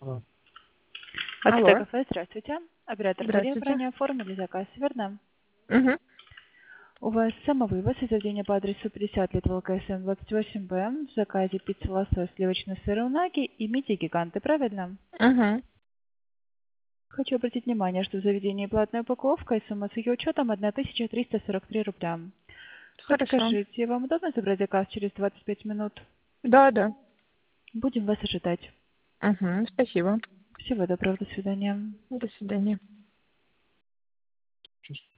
Алло. Кафе, здравствуйте. Оператор Мария, Здравствуйте. ранее оформили заказ, верно? Угу. У вас самовывоз из заведения по адресу 50 лет ВЛКСМ 28Б. В заказе пицца лосось, сливочный сыр унаги и мидии гиганты, правильно? Угу. Хочу обратить внимание, что в заведении платная упаковка и сумма с ее учетом 1343 рубля. Хорошо. Подскажите, вам удобно забрать заказ через 25 минут? Да, да. Будем вас ожидать. Угу. Спасибо. Всего доброго, до свидания. До свидания.